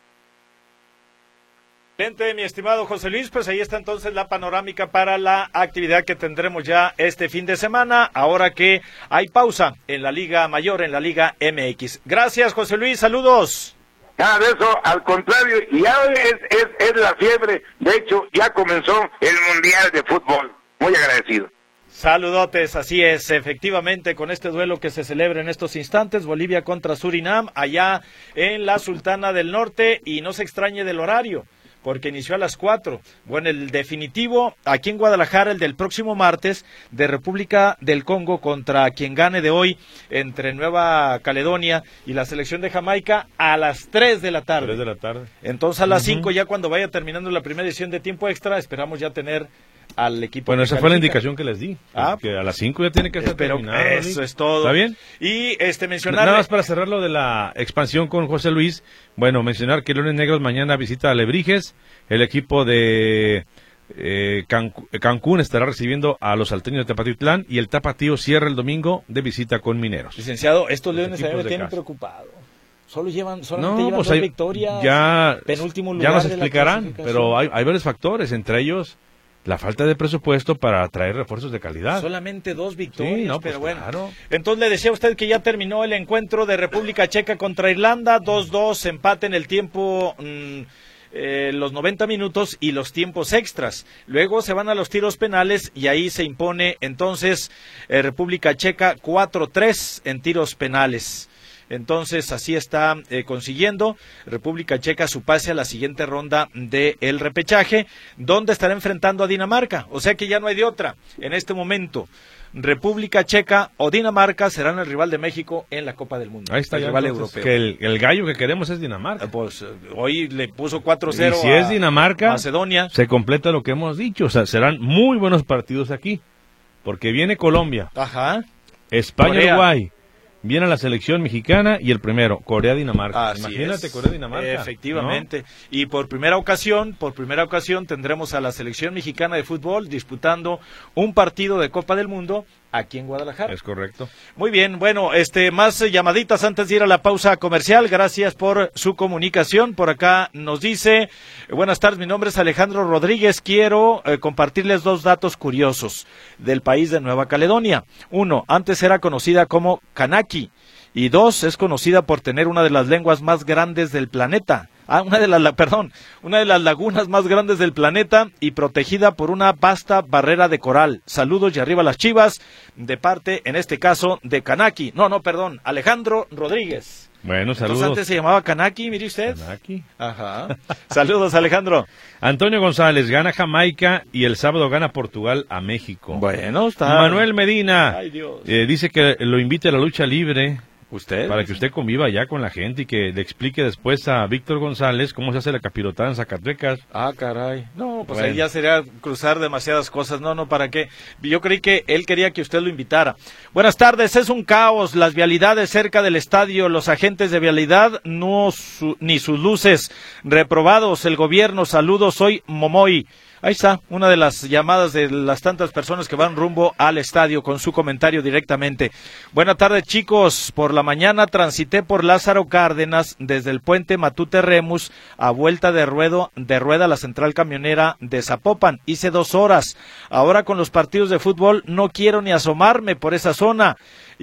Gente, mi estimado José Luis, pues ahí está entonces la panorámica para la actividad que tendremos ya este fin de semana, ahora que hay pausa en la Liga Mayor, en la Liga M X. Gracias, José Luis, saludos. Nada de eso, al contrario, ya es, es, es la fiebre. De hecho, ya comenzó el Mundial de Fútbol. Muy agradecido. Saludotes, así es, efectivamente, con este duelo que se celebra en estos instantes, Bolivia contra Surinam, allá en la Sultana del Norte, y no se extrañe del horario, porque inició a las cuatro. Bueno, el definitivo aquí en Guadalajara, el del próximo martes, de República del Congo contra quien gane de hoy entre Nueva Caledonia y la selección de Jamaica, a las tres de la tarde. tres de la tarde. Entonces a las cinco, uh-huh. ya cuando vaya terminando la primera edición de tiempo extra, esperamos ya tener al equipo. Bueno, esa califica. fue la indicación que les di. Ah, que a las cinco ya tiene que estar pero terminado. Eso ¿sí? es todo. ¿Está bien? Y este mencionar. Nada más para cerrar lo de la expansión con José Luis. Bueno, mencionar que Leones Negros mañana visita a Alebrijes. El equipo de eh, Cancún, Cancún estará recibiendo a los salteños de Tepatitlán, y el Tapatío cierra el domingo de visita con Mineros. Licenciado, estos los Leones a mí me de tienen casa. preocupado. Solo llevan, solamente No, llevan pues dos hay, victorias. Ya, penúltimo lugar ya nos de la explicarán, clasificación. pero hay, hay varios factores, entre ellos la falta de presupuesto para traer refuerzos de calidad. Solamente dos victorias, sí, no, pero pues bueno. Claro. Entonces le decía a usted que ya terminó el encuentro de República Checa contra Irlanda, dos dos, empate en el tiempo, mmm, eh, los noventa minutos y los tiempos extras. Luego se van a los tiros penales y ahí se impone entonces eh, República Checa cuatro tres en tiros penales. Entonces así está eh, consiguiendo República Checa su pase a la siguiente ronda del repechaje, donde estará enfrentando a Dinamarca. O sea que ya no hay de otra en este momento. República Checa o Dinamarca serán el rival de México en la Copa del Mundo. Ahí está el ya, rival entonces, europeo. Que el, el gallo que queremos es Dinamarca. Pues hoy le puso cuatro cero y si a es Dinamarca, Macedonia. Se completa lo que hemos dicho. O sea, serán muy buenos partidos aquí. Porque viene Colombia, Ajá. España, Corea. Uruguay. Viene la selección mexicana y el primero, Corea-Dinamarca. Así Imagínate, es. Corea-Dinamarca. Efectivamente. ¿No? Y por primera ocasión, por primera ocasión tendremos a la selección mexicana de fútbol disputando un partido de Copa del Mundo aquí en Guadalajara. Es correcto. Muy bien, bueno, este más llamaditas antes de ir a la pausa comercial. Gracias por su comunicación. Por acá nos dice, buenas tardes, mi nombre es Alejandro Rodríguez. Quiero eh, compartirles dos datos curiosos del país de Nueva Caledonia. Uno, antes era conocida como Kanaki. Y dos, es conocida por tener una de las lenguas más grandes del planeta. Ah, una de las, perdón, una de las lagunas más grandes del planeta y protegida por una vasta barrera de coral. Saludos y arriba las Chivas, de parte, en este caso, de Kanaki. No, no, perdón, Alejandro Rodríguez. Bueno, saludos. Entonces antes se llamaba Kanaki, mire usted. Kanaki. Ajá. Saludos, Alejandro. Antonio González, gana Jamaica y el sábado gana Portugal a México. Bueno, está. Manuel Medina. Ay, Dios. Eh, dice que lo invite a la lucha libre. ¿Usted? Para que usted conviva ya con la gente y que le explique después a Víctor González cómo se hace la capirotada en Zacatecas. Ah, caray. No, pues bueno. ahí ya sería cruzar demasiadas cosas. No, no, ¿para qué? Yo creí que él quería que usted lo invitara. Buenas tardes, es un caos. Las vialidades cerca del estadio, los agentes de vialidad, no su, ni sus luces. Reprobados el gobierno. Saludos, soy Momoy. Ahí está, una de las llamadas de las tantas personas que van rumbo al estadio con su comentario directamente. Buenas tardes, chicos. Por la mañana transité por Lázaro Cárdenas desde el puente Matute Remus a vuelta de, ruedo, de rueda a la central camionera de Zapopan. Hice dos horas. Ahora con los partidos de fútbol no quiero ni asomarme por esa zona.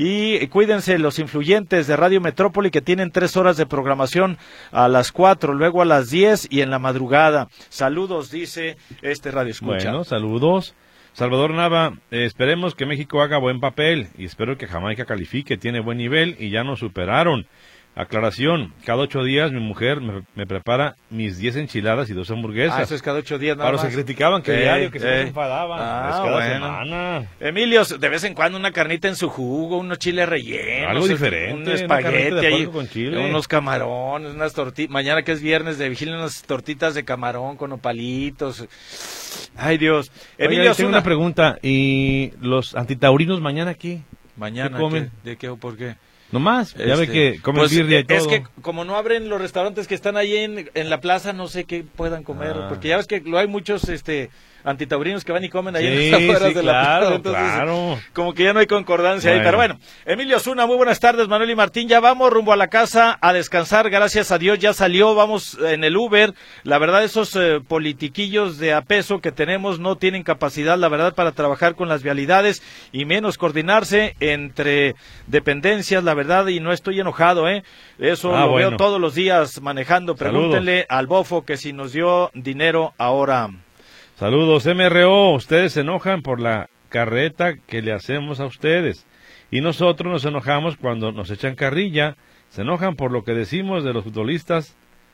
Y cuídense los influyentes de Radio Metrópoli que tienen tres horas de programación a las cuatro, luego a las diez y en la madrugada. Saludos, dice este radio escucha. Bueno, saludos. Salvador Nava, eh, esperemos que México haga buen papel y espero que Jamaica califique, tiene buen nivel y ya nos superaron. Aclaración, cada ocho días mi mujer me, me prepara mis diez enchiladas y dos hamburguesas. Ah, eso es cada ocho días nada Para los más. que criticaban que Eh, diario, que se eh. nos enfadaban. Ah, es cada bueno. semana. Emilio, de vez en cuando una carnita en su jugo, unos chiles rellenos. Algo diferente, Un una espagueti carnita de ahí, puerco con chile. unos camarones, unas tortitas. Mañana que es viernes de vigilia, unas tortitas de camarón con opalitos. Ay, Dios. Emilio, Oye, es tengo una pregunta. ¿Y los antitaurinos mañana aquí? Mañana, ¿Qué comen? ¿qué, ¿de qué o por qué? No más, ya ve Este, que comen pues, birria y todo. Es que como no abren los restaurantes que están ahí en, en la plaza, no sé qué puedan comer, Ah. porque ya ves que lo hay muchos este antitaurinos que van y comen ahí Sí, en las afueras sí, de la claro, plaza, entonces claro. como que ya no hay concordancia ahí, Bueno. pero bueno. Emilio Osuna, muy buenas tardes, Manuel y Martín, ya vamos rumbo a la casa a descansar, gracias a Dios ya salió, vamos en el Uber, la verdad esos eh, politiquillos de a peso que tenemos no tienen capacidad, la verdad, para trabajar con las vialidades y menos coordinarse entre dependencias, la verdad, y no estoy enojado, ¿eh? Eso Ah, lo bueno. veo todos los días manejando, pregúntenle al bofo que si nos dio dinero ahora. Saludos, M R O. Ustedes se enojan por la carreta que le hacemos a ustedes. Y nosotros nos enojamos cuando nos echan carrilla. Se enojan por lo que decimos de los futbolistas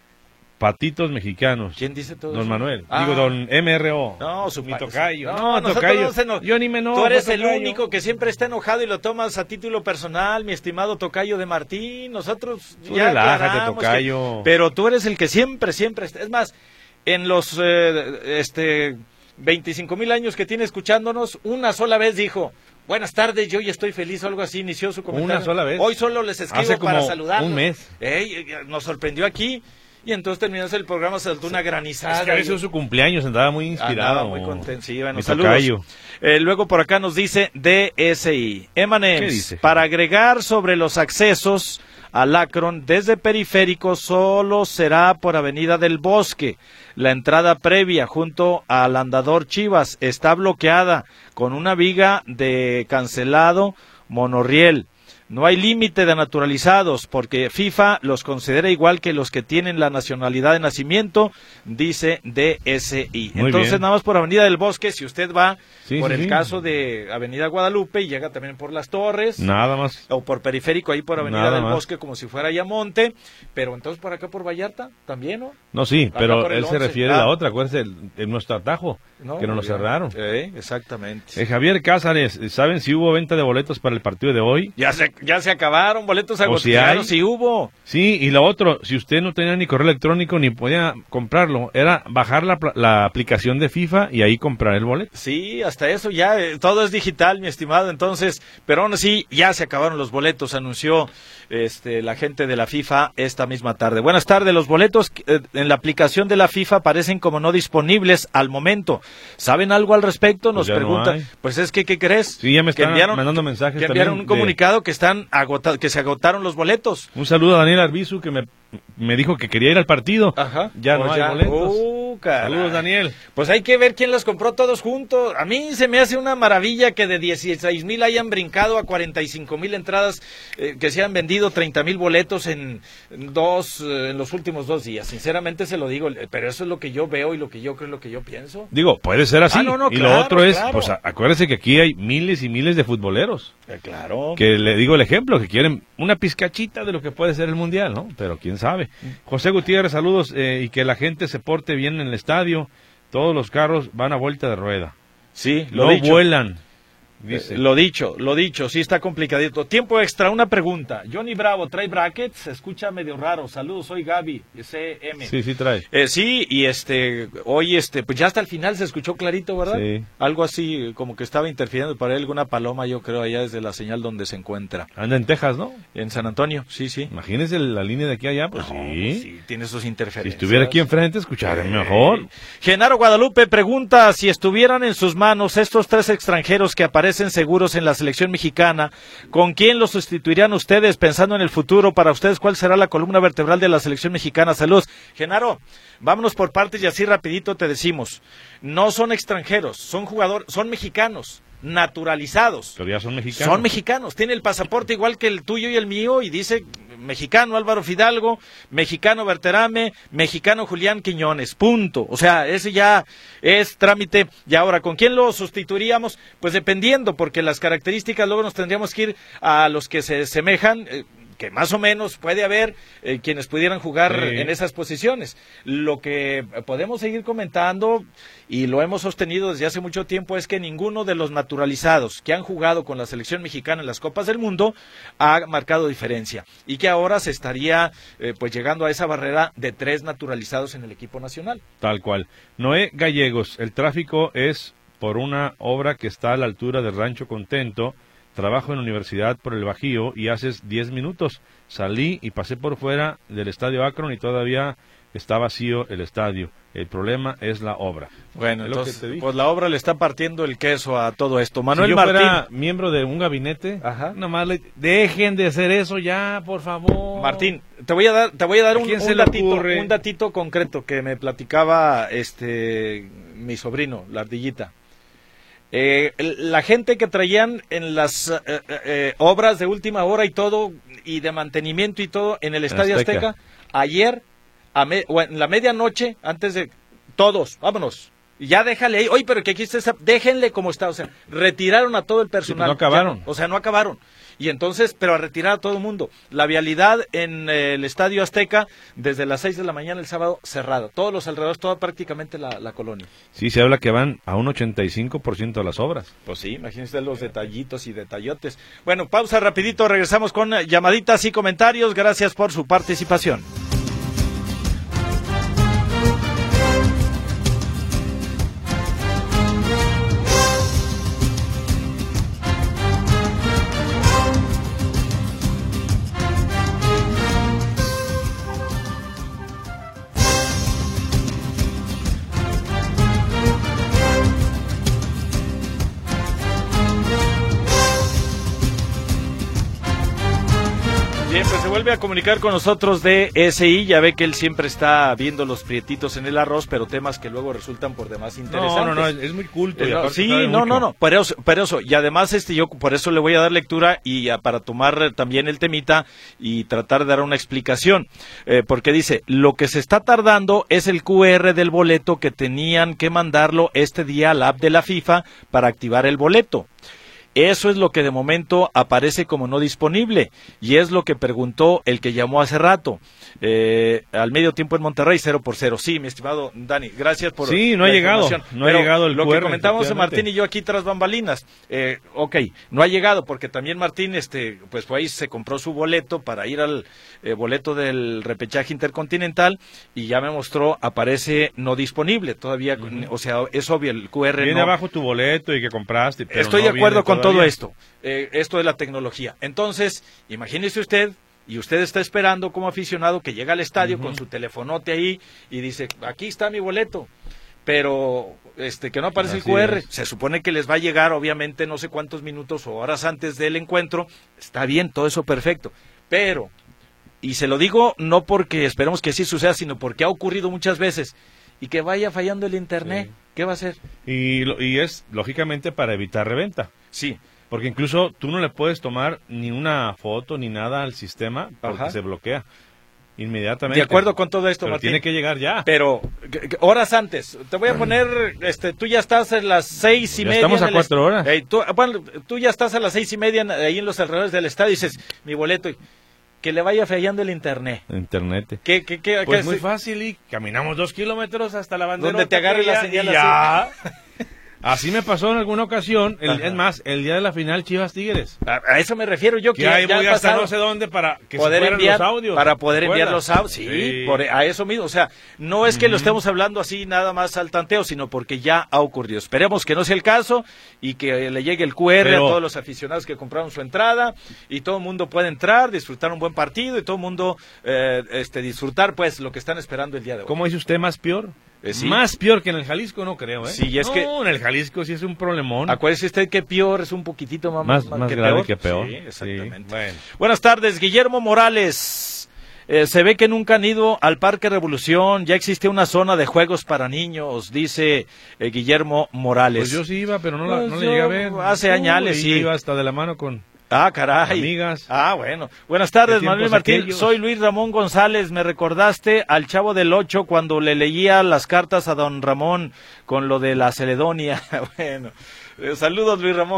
patitos mexicanos. ¿Quién dice todo Don eso? Manuel. Ah. Digo, don M R O. No, su Mi pa- tocayo. No, No, nosotros tocayo. no se eno- Yo ni me enojo, Tú eres el tocayo. único que siempre está enojado y lo tomas a título personal, mi estimado tocayo de Martín. Nosotros Tú ya relájate, aclaramos que- tocayo. pero tú eres el que siempre, siempre está. Es más, en los eh, este veinticinco mil años que tiene escuchándonos, una sola vez dijo: buenas tardes, yo ya estoy feliz, o algo así, inició su comentario. Una sola vez. Hoy solo les escribo Hace para como saludarlos. un mes. Ey, nos sorprendió aquí. Y entonces terminando el programa, se saltó una granizada. Es que a veces es su cumpleaños, andaba muy inspirado. Andaba muy contento, sí, bueno, Mi saludos. tocayo. Eh, luego por acá nos dice D S I. ¿Qué Emanems, dice? para agregar sobre los accesos al Akron desde Periférico solo será por Avenida del Bosque. La entrada previa junto al andador Chivas está bloqueada con una viga de cancelado monorriel. No hay límite de naturalizados porque FIFA los considera igual que los que tienen la nacionalidad de nacimiento, dice D S I. Muy Entonces, bien. nada más por Avenida del Bosque, si usted va Sí, por sí, el sí. caso de Avenida Guadalupe y llega también por Las Torres, Nada más. o por Periférico ahí por Avenida Nada del más. Bosque como si fuera Ayamonte, pero entonces por acá por Vallarta también, ¿no? No, sí, Acá pero por el él se once. refiere a Ah. la otra, acuérdense, el, el nuestro atajo, No, que no lo muy bien. cerraron. Eh, exactamente. Eh, Javier Cázares, ¿saben si hubo venta de boletos para el partido de hoy? Ya se, ya se acabaron, boletos O si hay. agotados, sí hubo. Sí, y lo otro, si usted no tenía ni correo electrónico ni podía comprarlo, era bajar la, pla- la aplicación de FIFA y ahí comprar el boleto. Sí, hasta eso ya, eh, todo es digital, mi estimado, entonces, pero aún así ya se acabaron los boletos, anunció este la gente de la FIFA esta misma tarde. Buenas tardes, los boletos eh, en la aplicación de la FIFA parecen como no disponibles al momento. ¿Saben algo al respecto? Nos Pues ya no preguntan. hay. Pues es que, ¿qué crees? Sí, ya me Que están mandando mensajes Que enviaron también un de- comunicado que están agotados, que se agotaron los boletos. Un saludo a Daniel Arbizu que me, me dijo que quería ir al partido. Ajá. Ya no Pues hay boletos. Uh, caray. Saludos, Daniel. Pues hay que ver quién los compró todos juntos. A mí se me hace una maravilla que de dieciséis mil hayan brincado a cuarenta y cinco mil entradas, eh, que se han vendido treinta mil boletos en dos, eh, en los últimos dos días. Sinceramente se lo digo, eh, pero eso es lo que yo veo y lo que yo creo, lo que yo pienso. Digo, puede ser así. Ah, no, no, y claro, lo otro es, claro. pues a- acuérdese que aquí hay miles y miles de futboleros. Eh, claro. Que le digo el ejemplo, que quieren una pizcachita de lo que puede ser el Mundial, ¿no? Pero quién sabe. José Gutiérrez, saludos, eh, y que la gente se porte bien en el estadio. Todos los carros van a vuelta de rueda. Sí, lo No dicho. vuelan, dice. Eh, Lo dicho, lo dicho, sí está complicadito. Tiempo extra, una pregunta. Johnny Bravo, ¿trae brackets? Se escucha medio raro. Saludos, soy Gaby, C M. Sí, sí trae. Eh, sí, y este, hoy este, pues ya hasta el final se escuchó clarito, ¿verdad? Sí. Algo así, como que estaba interfiriendo para él alguna paloma, yo creo, allá desde la señal donde se encuentra. Anda en Texas, ¿no? En San Antonio, sí, sí. Imagínese la línea de aquí a allá, pues No, sí. sí, tiene sus Si interferencias. estuviera aquí enfrente, escucharía Eh, mejor. Genaro Guadalupe pregunta si estuvieran en sus manos estos tres extranjeros que aparecen seguros en la selección mexicana, ¿con quién los sustituirían ustedes pensando en el futuro? Para ustedes, ¿cuál será la columna vertebral de la selección mexicana? Saludos. Genaro, vámonos por partes y así rapidito te decimos. No son extranjeros, son jugadores, son mexicanos. naturalizados. Pero ya son mexicanos. Son mexicanos, tiene el pasaporte igual que el tuyo y el mío y dice mexicano Álvaro Fidalgo, mexicano Berterame, mexicano Julián Quiñones, punto. O sea, ese ya es trámite. Y ahora, ¿con quién lo sustituiríamos? Pues dependiendo, porque las características luego nos tendríamos que ir a los que se semejan, eh, que más o menos puede haber eh, quienes pudieran jugar sí. en esas posiciones. Lo que podemos seguir comentando, y lo hemos sostenido desde hace mucho tiempo, es que ninguno de los naturalizados que han jugado con la selección mexicana en las Copas del Mundo ha marcado diferencia, y que ahora se estaría eh, pues llegando a esa barrera de tres naturalizados en el equipo nacional. Tal cual. Noé Gallegos, el tráfico es por una obra que está a la altura del Rancho Contento. Trabajo en la Universidad por el Bajío y hace diez minutos salí y pasé por fuera del Estadio Akron y todavía está vacío el estadio. El problema es la obra. Bueno, entonces, pues la obra le está partiendo el queso a todo esto. Manuel si yo Martín, fuera miembro de un gabinete, Ajá. nomás le, dejen de hacer eso ya, por favor. Martín, te voy a dar, te voy a dar un, un datito, ocurre? un datito concreto que me platicaba este mi sobrino, la ardillita. Eh, la gente que traían en las eh, eh, obras de última hora y todo, y de mantenimiento y todo, en el Estadio Azteca, Azteca ayer, a me, o en la medianoche, antes de todos, vámonos, ya déjale ahí, oye, pero que aquí está, déjenle como está, o sea, retiraron a todo el personal. Sí, no acabaron. Ya, o sea, no acabaron. Y entonces, pero a retirar a todo el mundo. La vialidad en eh, el Estadio Azteca, desde las seis de la mañana el sábado, cerrado. Todos los alrededores, toda prácticamente la, la colonia. Sí, se habla que van a un ochenta y cinco por ciento de las obras. Pues sí, imagínense los detallitos y detallotes. Bueno, pausa rapidito, regresamos con llamaditas y comentarios. Gracias por su participación. Bien, pues se vuelve a comunicar con nosotros de S I, ya ve que él siempre está viendo los prietitos en el arroz, pero temas que luego resultan por demás interesantes. No, no, no, es muy culto. Eh, no, sí, no, mucho. no, no, por eso, por eso, y además este yo por eso le voy a dar lectura y a, para tomar también el temita y tratar de dar una explicación, eh, porque dice, lo que se está tardando es el Q R del boleto que tenían que mandarlo este día a la app de la FIFA para activar el boleto. Eso es lo que de momento aparece como no disponible y es lo que preguntó el que llamó hace rato. Eh, al medio tiempo en Monterrey, cero por cero. Sí, mi estimado Dani, gracias por Sí, no ha llegado, no ha llegado el lo Q R, que comentamos Martín y yo aquí tras bambalinas. Eh, ok, no ha llegado porque también Martín, este, pues fue ahí, se compró su boleto para ir al eh, boleto del repechaje intercontinental y ya me mostró, aparece no disponible todavía, uh-huh. O sea, es obvio, el Q R viene no. abajo tu boleto y que compraste, pero Estoy no de acuerdo con todavía. todo esto, eh, esto de la tecnología. Entonces, imagínese usted, y usted está esperando como aficionado que llega al estadio uh-huh. con su telefonote ahí y dice, aquí está mi boleto, pero este que no aparece Así el Q R, es. Se supone que les va a llegar obviamente no sé cuántos minutos o horas antes del encuentro, está bien, todo eso perfecto, pero, y se lo digo no porque esperemos que sí suceda, sino porque ha ocurrido muchas veces, y que vaya fallando el internet, sí. ¿Qué va a hacer? Y, y es, lógicamente, para evitar reventa. Sí. Porque incluso tú no le puedes tomar ni una foto ni nada al sistema porque Ajá. se bloquea inmediatamente. De acuerdo con todo esto, pero Martín. Tiene que llegar ya. Pero horas antes. Te voy a poner, este, tú ya estás a las seis y ya media. Estamos a cuatro est- horas. Eh, tú, bueno, tú ya estás a las seis y media ahí en los alrededores del estadio y dices, mi boleto, que le vaya fallando el internet. Internet. ¿Qué, qué, qué, pues qué, muy fácil y caminamos dos kilómetros hasta la bandera. Donde te agarre la señal ya. Así me pasó en alguna ocasión, el, es más, el día de la final Chivas Tigres. A, a eso me refiero yo, que, que ahí ya voy hasta no sé dónde para que poder se enviar los audios. Para poder enviar los audios, sí, sí. Por, a eso mismo, o sea, no es que uh-huh. lo estemos hablando así nada más al tanteo, sino porque ya ha ocurrido. Esperemos que no sea el caso y que le llegue el Q R Pero... a todos los aficionados que compraron su entrada y todo el mundo pueda entrar, disfrutar un buen partido y todo el mundo eh, este, disfrutar pues lo que están esperando el día de hoy. ¿Cómo dice usted, más peor? Eh, sí. Más peor que en el Jalisco, no creo, ¿eh? Sí, y es no, que... en el Jalisco sí es un problemón. Acuérdese usted que peor es un poquitito más, más, más, más que grave peor. que peor. Sí, exactamente. Sí, bueno. Buenas tardes, Guillermo Morales. Eh, se ve que nunca han ido al Parque Revolución, ya existe una zona de juegos para niños, dice eh, Guillermo Morales. Pues yo sí iba, pero no, la, Pues no le llegué a ver. Hace añales, sí. Iba hasta de la mano con... Ah, caray. Amigas. Ah, bueno. Buenas tardes, Manuel Martín. Aquellos? Soy Luis Ramón González. Me recordaste al Chavo del Ocho cuando le leía las cartas a don Ramón con lo de la Celedonia. Bueno, eh, saludos, Luis Ramón.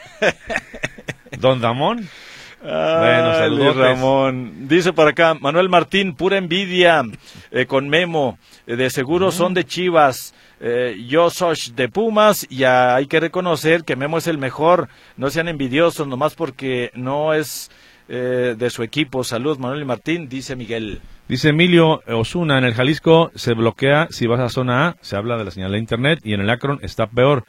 ¿Don Ramón? Ah, bueno, saludos, Ramón. Dice por acá, Manuel Martín, pura envidia eh, con Memo. Eh, de seguro uh-huh. son de Chivas. Eh, yo soy de Pumas y ah, hay que reconocer que Memo es el mejor. No sean envidiosos, nomás porque no es eh, de su equipo. Saludos, Manuel Martín, dice Miguel. Dice Emilio Osuna, en el Jalisco se bloquea si vas a zona A, se habla de la señal de internet, y en el Akron está peor.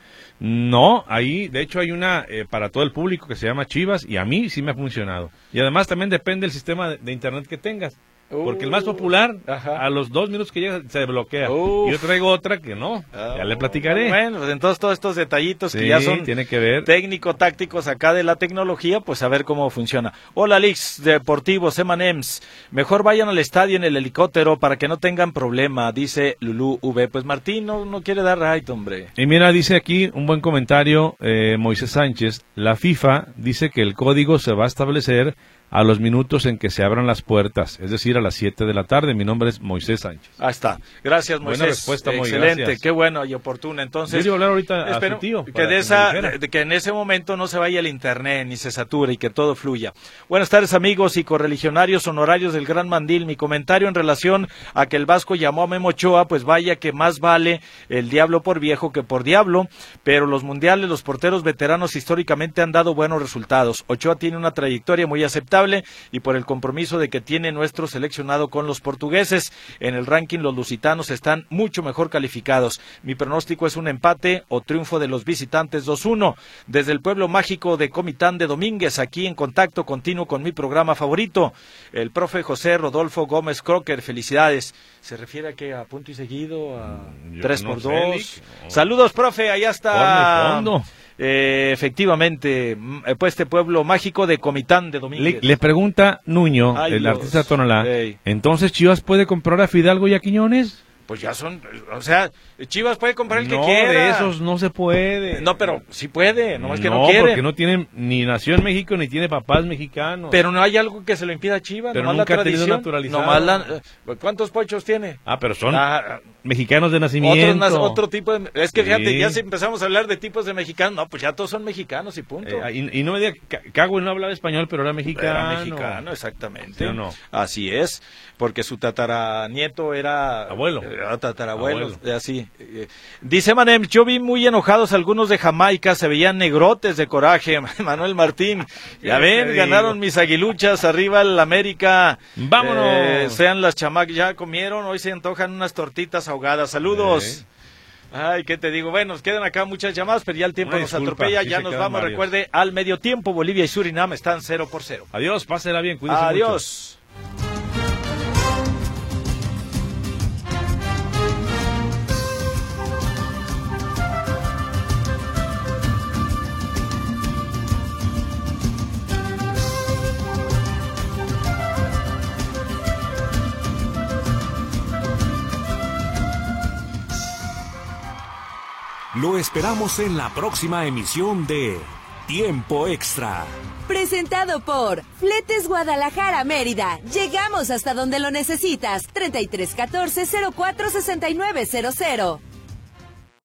No, ahí de hecho hay una eh, para todo el público que se llama Chivas, y a mí sí me ha funcionado. Y además también depende del sistema de, de internet que tengas. Porque el más popular, Ajá. a los dos minutos que llega, se bloquea. Uf. Yo traigo otra que no, oh. ya le platicaré. Bueno, pues entonces todos estos detallitos sí, que ya son tiene que ver. técnico-tácticos acá de la tecnología, pues a ver cómo funciona. Hola, Lix Deportivos, Emanems. Mejor vayan al estadio en el helicóptero para que no tengan problema, dice Lulú V. Pues Martín no, no quiere dar right, hombre. Y mira, dice aquí un buen comentario, eh, Moisés Sánchez. La FIFA dice que el código se va a establecer a los minutos en que se abran las puertas, es decir, a las siete de la tarde. Mi nombre es Moisés Sánchez. Ahí está. Gracias, Moisés. Buena respuesta, muy excelente, gracias. Qué bueno y oportuna. Entonces, yo iba a hablar ahorita a su tío. Que, de esa, de, que en ese momento no se vaya el internet, ni se sature y que todo fluya. Buenas tardes, amigos y correligionarios honorarios del Gran Mandil. Mi comentario en relación a que el Vasco llamó a Memo Ochoa, pues vaya que más vale el diablo por viejo que por diablo, pero los mundiales, los porteros veteranos históricamente han dado buenos resultados. Ochoa tiene una trayectoria muy aceptable y por el compromiso de que tiene nuestro seleccionado con los portugueses. En el ranking los lusitanos están mucho mejor calificados. Mi pronóstico es un empate o triunfo de los visitantes dos uno. Desde el pueblo mágico de Comitán de Domínguez, aquí en contacto continuo con mi programa favorito, el profe José Rodolfo Gómez Crocker. Felicidades. ¿Se refiere a que a punto y seguido? ¿A tres por dos? Saludos, profe, allá está. Fondo. Eh, efectivamente, pues este pueblo mágico de Comitán de Domínguez. Le, le pregunta Nuño, Ay, el Dios. artista Tonalá, hey. ¿entonces Chivas puede comprar a Fidalgo y a Quiñones? Pues ya son, o sea, Chivas puede comprar el no, que quiera. No, de esos no se puede. No, pero sí puede, nomás que no, no quiere. No, porque no tiene, ni nació en México, ni tiene papás mexicanos. Pero no hay algo que se lo impida a Chivas, pero nomás nunca la tradición. Ha naturalizado. Nomás la, ¿cuántos pochos tiene? Ah, pero son ah, mexicanos de nacimiento. Otro, otro tipo de, es que sí. Fíjate, ya si empezamos a hablar de tipos de mexicanos, no, pues ya todos son mexicanos y punto. Eh, y, y no me diga, Cagüe no hablaba español, pero era mexicano. Era mexicano, exactamente. ¿Sí o no? Así es, porque su tataranieto era... Abuelo. Era tatarabuelo. Abuelo. Así. Dice Manem, yo vi muy enojados algunos de Jamaica, se veían negrotes de coraje. Manuel Martín, ya ven, ganaron mis aguiluchas, arriba el América. Vámonos. Eh, sean las chamacas, ya comieron, hoy se antojan unas tortitas ahogadas. Saludos. Sí. Ay, ¿qué te digo? Bueno, nos quedan acá muchas llamadas, pero ya el tiempo Una nos disculpa, atropella, sí ya nos vamos. Varios. Recuerde, al medio tiempo, Bolivia y Surinam están cero por cero. Adiós, pásela bien, cuídese Adiós. mucho. Lo esperamos en la próxima emisión de Tiempo Extra. Presentado por Fletes Guadalajara Mérida. Llegamos hasta donde lo necesitas. treinta y tres catorce cero cuatro sesenta y nueve cero cero.